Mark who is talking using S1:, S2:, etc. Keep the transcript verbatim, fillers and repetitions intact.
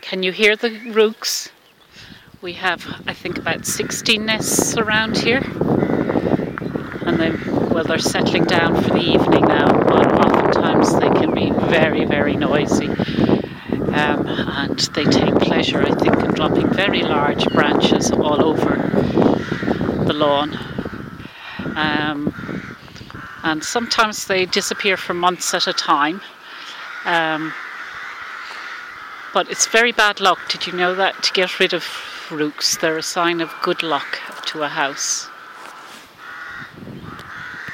S1: Can you hear the rooks? We have, I think, about sixteen nests around here. And they, well, they're settling down for the evening now, but oftentimes they can be very, very noisy. Um, and they take pleasure, I think, in dropping very large branches all over the lawn. Um, and sometimes they disappear for months at a time. Um, but it's very bad luck. Did you know that? To get rid of rooks, they're a sign of good luck to a house.